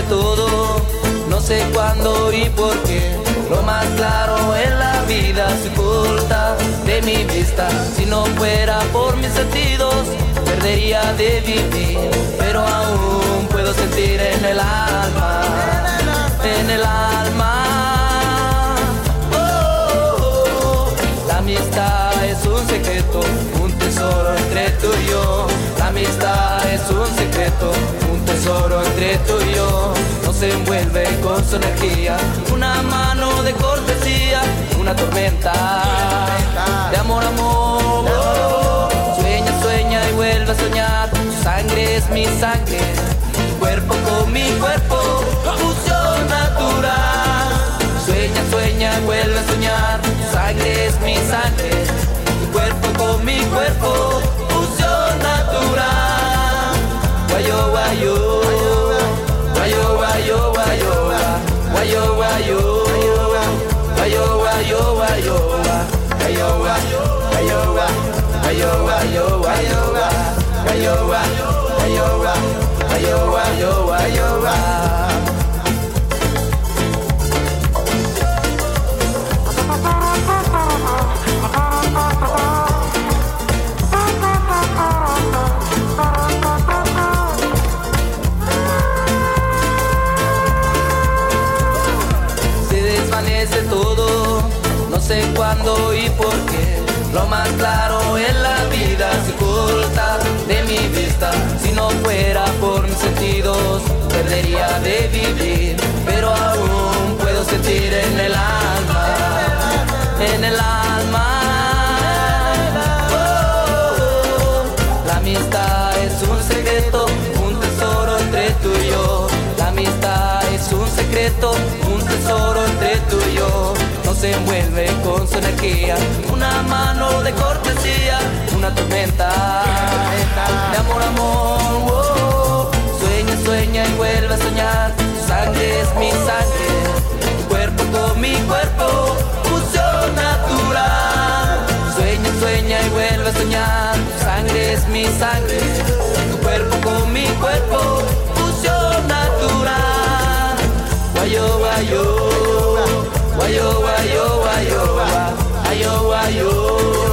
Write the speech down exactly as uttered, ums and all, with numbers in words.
todo, no sé cuándo y por qué. Lo más claro en la vida se oculta de mi vista. Si no fuera por mis sentidos, perdería de vivir. Pero aún puedo sentir en el alma, en el alma. Oh, oh, oh. La amistad es un secreto, un tesoro entre tú y yo. La amistad es un secreto, un tesoro entre tú y yo. Nos envuelve con su energía, una mano de cortesía, una tormenta de amor, amor. Oh, sueña, sueña y vuelve a soñar. Tu sangre es mi sangre, tu cuerpo con mi cuerpo, fusión natural. Sueña, sueña y vuelve a soñar. Tu sangre es mi sangre, tu cuerpo con mi cuerpo, fusión natural. Guayo, guayo. Guayo, guayo, guayo, guayo, guayo, guayo, guayo, guayo, guayo, guayo, guayo, guayo, guayo, guayo, guayo, guayo, guayo. Todo, no sé cuándo y por qué. Lo más claro en la vida se oculta de mi vista. Si no fuera por mis sentidos, perdería de vivir. Pero aún puedo sentir en el alma, en el alma. Oh, oh. La amistad es un secreto, un tesoro entre tú y yo. La amistad es un secreto, un tesoro entre tú y yo. Nos envuelve con su energía, una mano de cortesía, una tormenta de amor, amor. Oh, sueña, sueña y vuelve a soñar. Tu sangre es mi sangre, tu cuerpo con mi cuerpo, fusión natural. Sueña, sueña y vuelve a soñar. Tu sangre es mi sangre, tu cuerpo con mi cuerpo, fusión natural. Guayo, guayo, guayo, guayo, guayo, guayo, guayo.